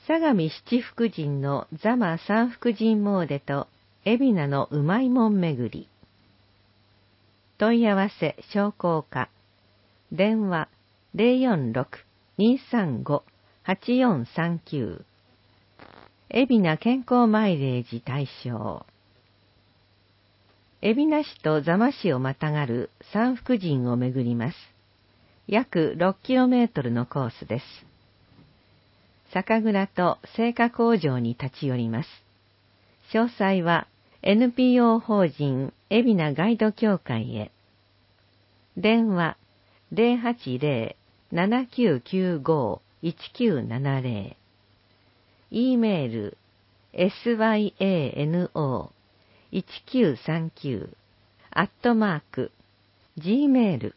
相模七福神の座間三福神詣と海老名のうまいもん巡り。問い合わせ商工課。電話046-235-8439。海老名健康マイレージ対象。海老名市と座間市をまたがる三福神を巡ります。約 6km のコースです。酒蔵と製菓工場に立ち寄ります。詳細は NPO 法人海老名ガイド協会へ。電話080-7995-1970。E メール syano1939@gmail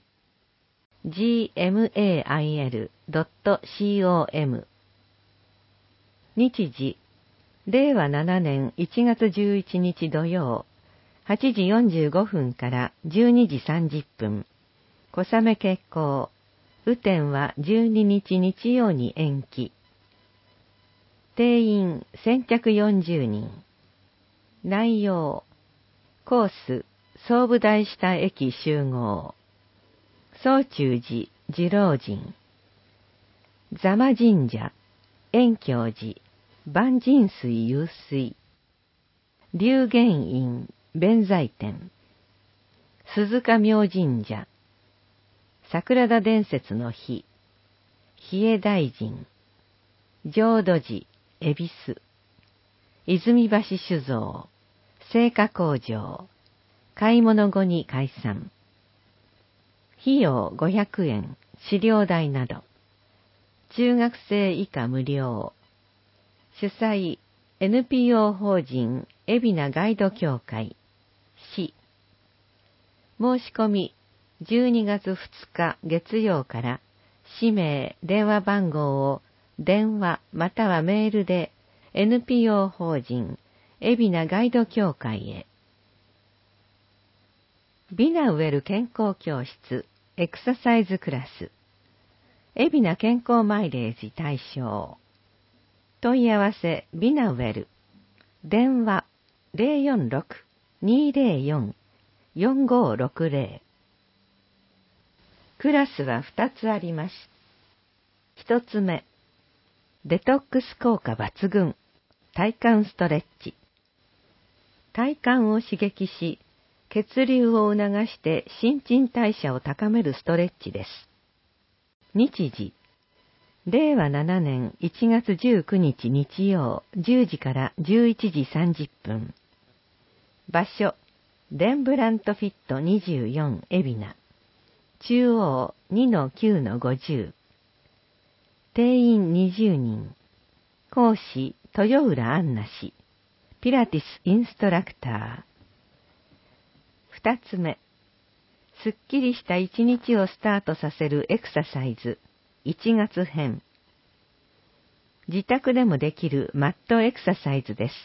gmail.com。 日時令和7年1月11日土曜8時45分から12時30分。小雨決行。雨天は12日日曜に延期。定員先着40人。内容コース総武大下駅集合。宗中寺次郎神。座間神社円教寺万神水湧水。龍玄院弁財天。鈴鹿明神社。桜田伝説の日。比叡大神。浄土寺恵比寿。泉橋酒造。製菓工場。買い物後に解散。費用500円、飼料代など。中学生以下無料。主催 NPO 法人海老名ガイド協会。市。申し込み12月2日月曜から氏名、電話番号を電話またはメールで NPO 法人海老名ガイド協会へ。ビナウェル健康教室エクササイズクラス。海老名健康マイレージ対象。問い合わせビナウェル。電話046-204-4560。クラスは2つあります。1つ目、デトックス効果抜群、体幹ストレッチ。体幹を刺激し、血流を促して新陳代謝を高めるストレッチです。日時、令和7年1月19日日曜10時から11時30分。場所、レンブラントフィット24海老名。中央 2-9-50。定員20人。講師、豊浦杏奈氏。ピラティスインストラクター。二つ目、すっきりした一日をスタートさせるエクササイズ、1月編。自宅でもできるマットエクササイズです。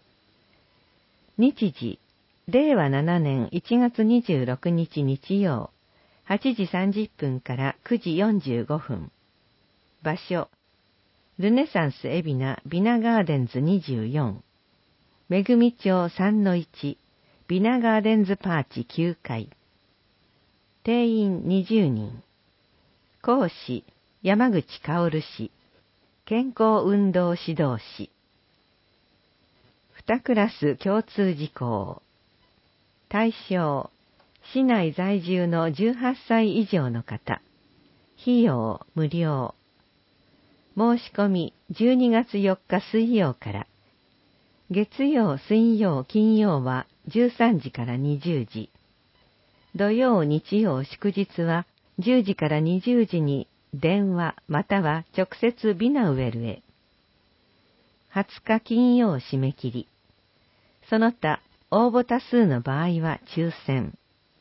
日時、令和7年1月26日日曜、8時30分から9時45分。場所、ルネサンス海老名ビナガーデンズ24。めぐみ町3-1。ビナガーデンズパーチ9階。定員20人。講師、山口薫氏。健康運動指導士。2クラス共通事項。対象、市内在住の18歳以上の方。費用無料。申し込み12月4日水曜から。月曜、水曜、金曜は13時から20時。土曜、日曜、祝日は10時から20時に電話または直接ビナウェルへ。20日金曜締め切り。その他応募多数の場合は抽選。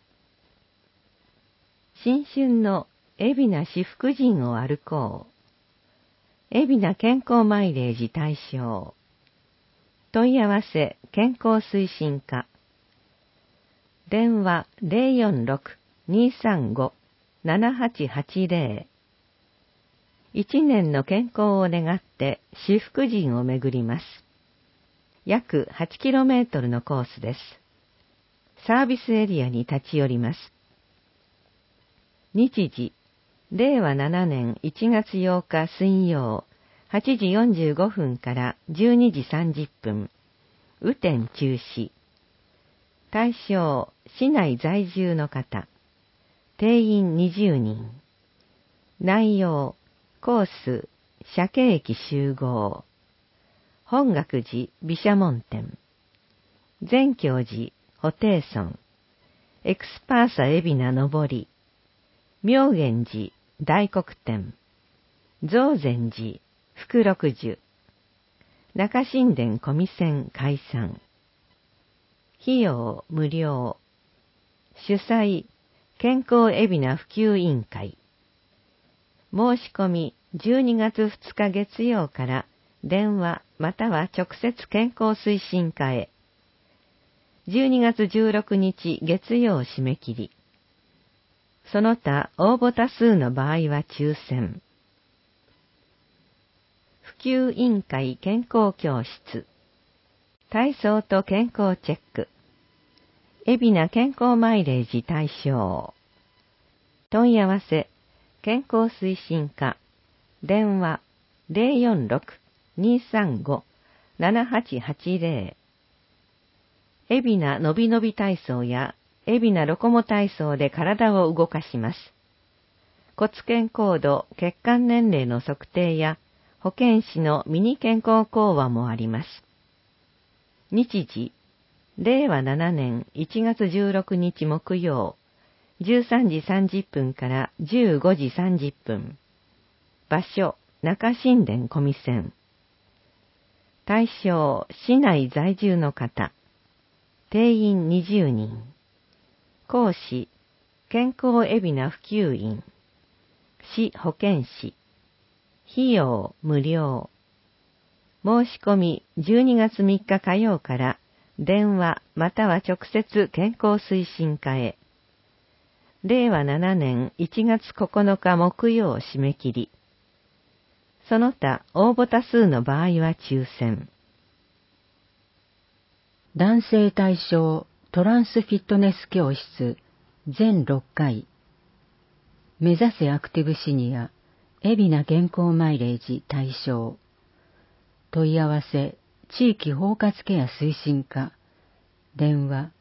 新春の海老名四福神を歩こう。海老名健康マイレージ対象。問い合わせ健康推進課。電話046-235-7880。 一年の健康を願って至福神を巡ります。約 8km のコースです。サービスエリアに立ち寄ります。日時、令和7年1月8日水曜、8時45分から12時30分、雨天中止。対象、市内在住の方。定員20人。内容、コース、鮭駅集合。本岳寺毘沙門天。善教寺、布袋村。エクスパーサ海老名登り。妙厳寺、大黒天。増禅寺、福六十。中新田小見線解散。費用無料。主催、健康海老名普及委員会。申し込み12月2日月曜から電話または直接健康推進課へ。12月16日月曜締め切り。その他応募多数の場合は抽選。普及委員会健康教室。体操と健康チェック。海老名健康マイレージ対象。問い合わせ、健康推進課。電話、046-235-7880。海老名のびのび体操や海老名ロコモ体操で体を動かします。骨健コード、血管年齢の測定や保健師のミニ健康講話もあります。日時、令和7年1月16日木曜、13時30分から15時30分。場所、中新田小見線。対象、市内在住の方。定員20人。講師、健康海老名普及員。市保健師。費用無料。申し込み12月3日火曜から電話または直接健康推進課へ。令和7年1月9日木曜締め切り。その他応募多数の場合は抽選。 男性対象トランスフィットネス教室全6回。目指せアクティブシニア海老名健康マイレージ対象。問い合わせ地域包括ケア推進課。電話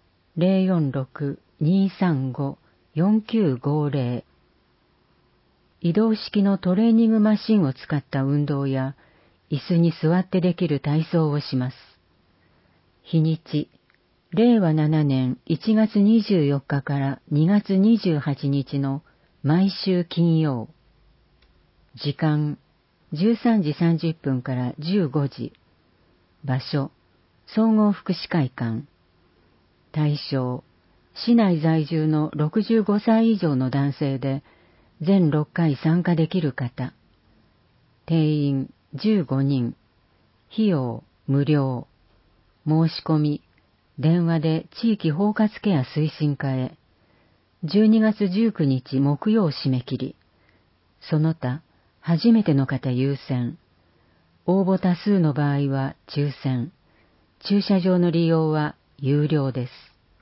046-235-4950。移動式のトレーニングマシンを使った運動や椅子に座ってできる体操をします。日にち、令和7年1月24日から2月28日の毎週金曜。時間、13時30分から15時。場所、総合福祉会館。対象、市内在住の65歳以上の男性で、全6回参加できる方。定員15人。費用無料。申し込み、電話で地域包括ケア推進課へ。12月19日木曜締め切り。その他、初めての方優先。応募多数の場合は抽選。駐車場の利用は有料です。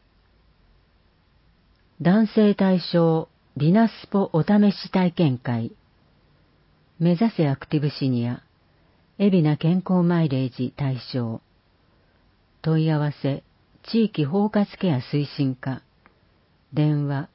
男性対象リナスポお試し体験会。目指せアクティブシニア海老名健康マイレージ対象。問い合わせ地域包括ケア推進課。電話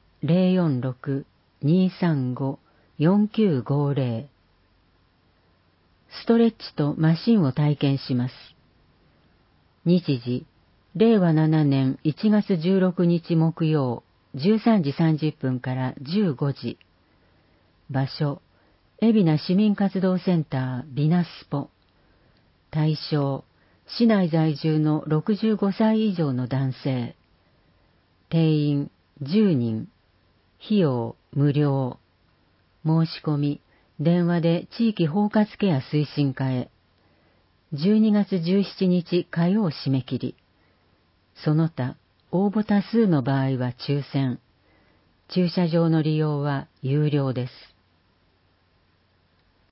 046-235-4950。ストレッチとマシンを体験します。日時、令和7年1月16日木曜、13時30分から15時。場所、海老名市民活動センタービナスポ。対象、市内在住の65歳以上の男性。定員10人。費用無料。申し込み、電話で地域包括ケア推進課へ。12月17日火曜締め切り。その他、応募多数の場合は抽選。駐車場の利用は有料です。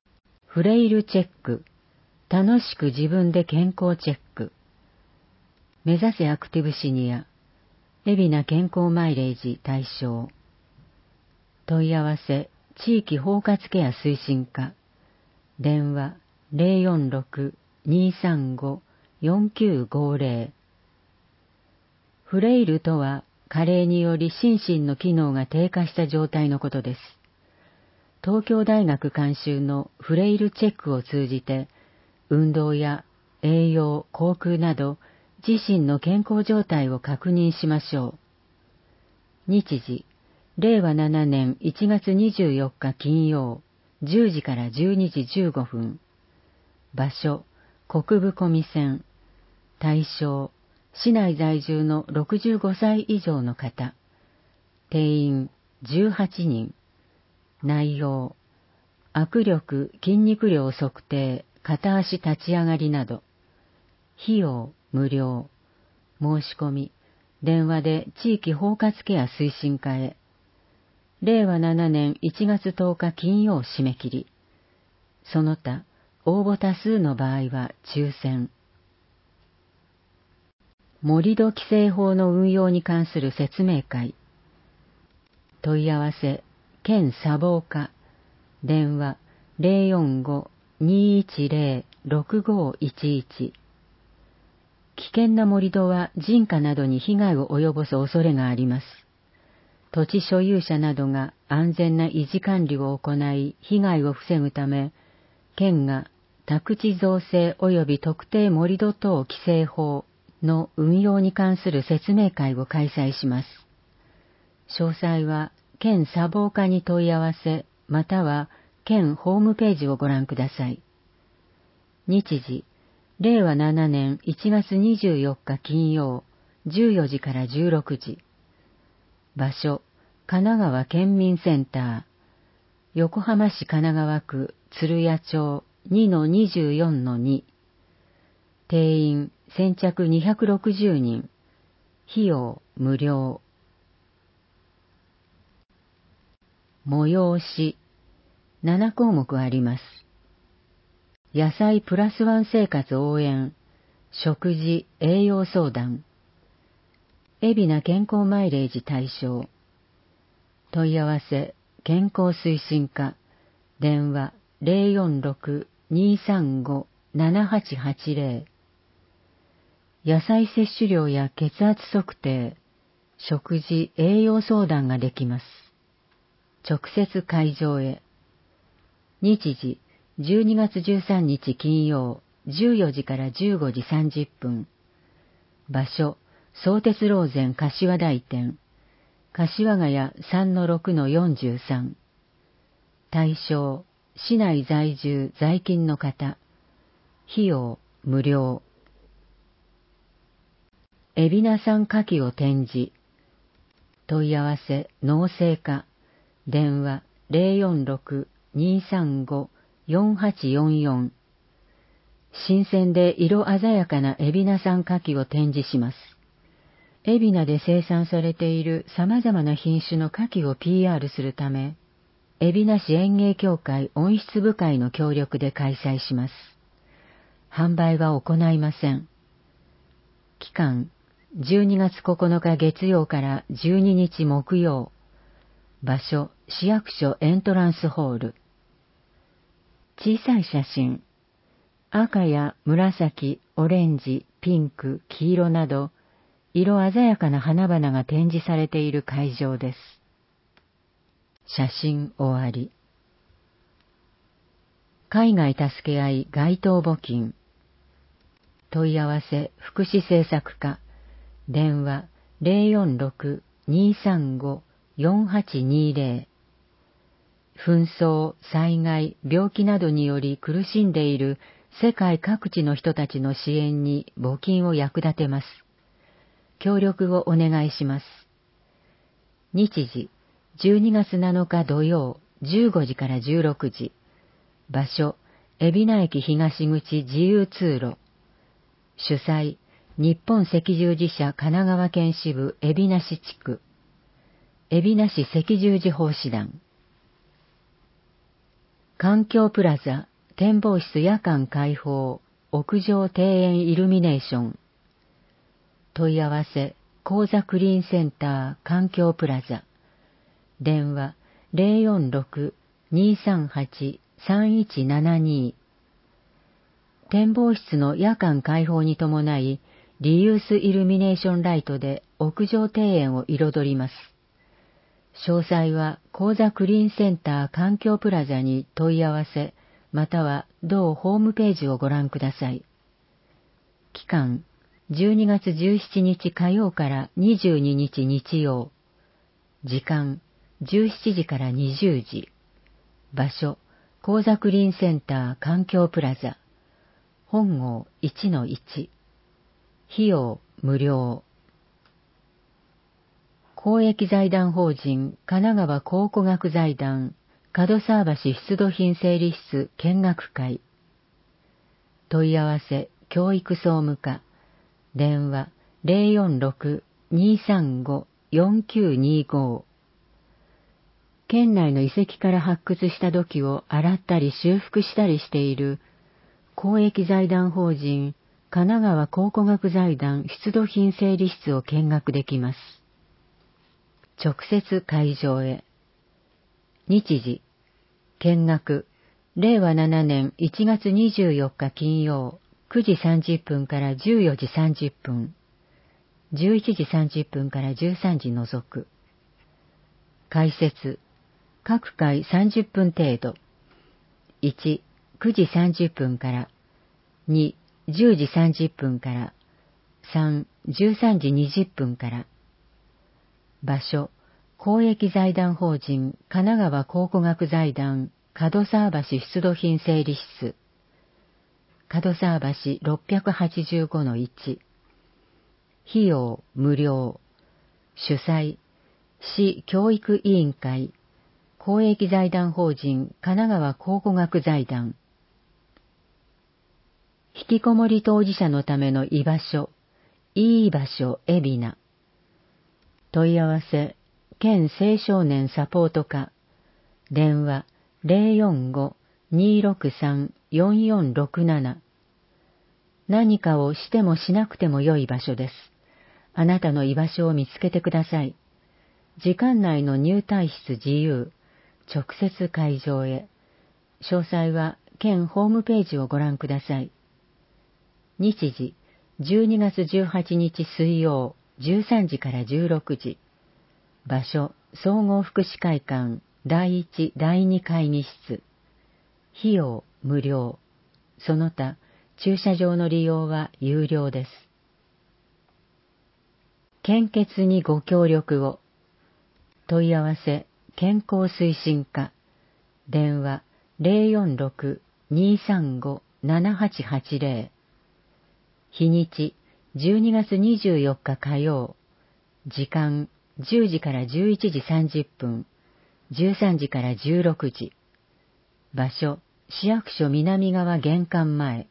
フレイルチェック、楽しく自分で健康チェック。目指せアクティブシニア、海老名健康マイレージ対象。問い合わせ、地域包括ケア推進課。電話、046-235-4950。フレイルとは、加齢により心身の機能が低下した状態のことです。東京大学監修のフレイルチェックを通じて、運動や栄養、口腔など、自身の健康状態を確認しましょう。日時、令和7年1月24日金曜、10時から12時15分。場所、国分込線。対象、市内在住の65歳以上の方。定員18人。内容、握力、筋肉量測定、片足立ち上がりなど。費用、無料。申し込み、電話で地域包括ケア推進課へ。令和7年1月10日金曜締め切り。その他、応募多数の場合は抽選。盛土規制法の運用に関する説明会。問い合わせ、県砂防課。電話、045-210-6511。危険な盛土は人家などに被害を及ぼす恐れがあります。土地所有者などが安全な維持管理を行い被害を防ぐため、県が宅地造成及び特定盛土等規制法の運用に関する説明会を開催します。詳細は県砂防課に問い合わせ、または県ホームページをご覧ください。日時、令和7年1月24日金曜、14時から16時。場所、神奈川県民センター。横浜市神奈川区鶴屋町 2-24-2。定員先着260人。費用無料。催し、7項目あります。野菜プラスワン生活応援、食事栄養相談。海老名健康マイレージ対象。問い合わせ、健康推進課。電話、046-235-7880。野菜摂取量や血圧測定、食事栄養相談ができます。直接会場へ。日時、12月13日金曜、14時から15時30分。場所、相鉄ローゼン柏台店。柏ヶ谷 3-6-43。対象、市内在住在勤の方。費用、無料。海老名産牡蠣を展示。問い合わせ、農政課。電話、046-235-4844。新鮮で色鮮やかな海老名産牡蠣を展示します。海老名で生産されている様々な品種の牡蠣を PR するため、海老名市園芸協会温室部会の協力で開催します。販売は行いません。期間、12月9日月曜から12日木曜。場所、市役所エントランスホール。小さい写真。赤や紫、オレンジ、ピンク、黄色など、色鮮やかな花々が展示されている会場です。写真終わり。海外助け合い街頭募金。問い合わせ福祉政策課。電話046-235-4820。紛争、災害、病気などにより苦しんでいる世界各地の人たちの支援に募金を役立てます。協力をお願いします。日時、12月7日土曜、15時から16時。場所、海老名駅東口自由通路。主催、日本赤十字社神奈川県支部海老名市地区。海老名市赤十字奉仕団。環境プラザ展望室夜間開放、屋上庭園イルミネーション。問い合わせ、高座クリーンセンター環境プラザ。電話 046-238-3172。展望室の夜間開放に伴い、リユースイルミネーションライトで屋上庭園を彩ります。詳細は高座クリーンセンター環境プラザに問い合わせ、または同ホームページをご覧ください。期間、12月17日火曜から22日日曜。時間、17時から20時。場所、高座クリーンセンター環境プラザ。本号 1-1。費用無料。公益財団法人神奈川考古学財団門沢橋出土品整理室見学会。問い合わせ教育総務課。電話 046-235-4925。県内の遺跡から発掘した土器を洗ったり修復したりしている公益財団法人神奈川考古学財団出土品整理室を見学できます。直接会場へ。日時、見学、令和7年1月24日金曜、9時30分から14時30分、11時30分から13時除く。解説、各回30分程度。1、9時30分から、2、10時30分から、3、13時20分から。場所、公益財団法人神奈川考古学財団門沢橋出土品整理室。門沢橋 685-1。費用無料。主催、市教育委員会、公益財団法人神奈川考古学財団。引きこもり当事者のための居場所、いい場所海老名。問い合わせ、県青少年サポート課。電話 045-263-4467。何かをしてもしなくても良い場所です。あなたの居場所を見つけてください。時間内の入退室自由。直接会場へ。詳細は県ホームページをご覧ください。日時、12月18日水曜、13時から16時。場所、総合福祉会館、第1、第2会議室。費用、無料。その他、駐車場の利用は有料です。献血にご協力を。問い合わせ、健康推進課。電話、046-235-7880。日にち、12月24日火曜。時間、10時から11時30分、13時から16時。場所、市役所南側玄関前。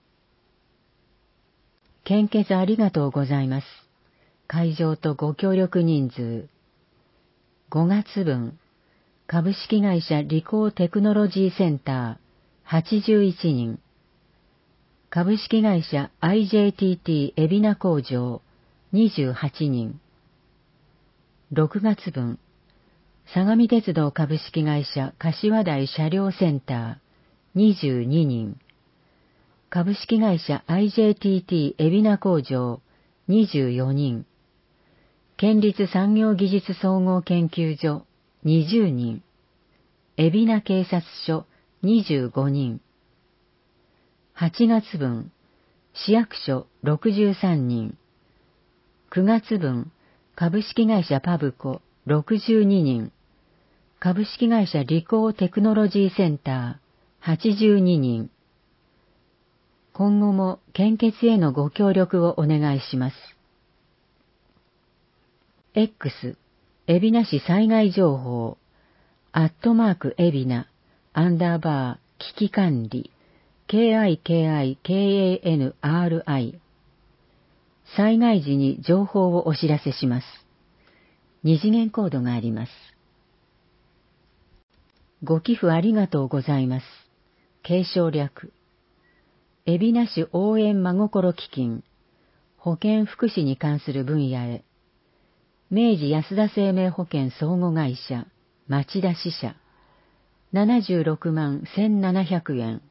献血ありがとうございます。会場とご協力人数。5月分、株式会社理工テクノロジーセンター81人。株式会社 IJTT 海老名工場28人。6月分、相模鉄道株式会社柏台車両センター22人。株式会社 IJTT 海老名工場24人。県立産業技術総合研究所20人。海老名警察署25人。8月分、市役所63人。9月分、株式会社パブコ62人。株式会社理工テクノロジーセンター82人。今後も献血へのご協力をお願いします。X、海老名市災害情報、@海老名、_危機管理、KIKIKANRI。災害時に情報をお知らせします。二次元コードがあります。ご寄付ありがとうございます。 継承略。海老名市応援真心基金、保健福祉に関する分野へ、明治安田生命保険相互会社、町田支社、76万1700円。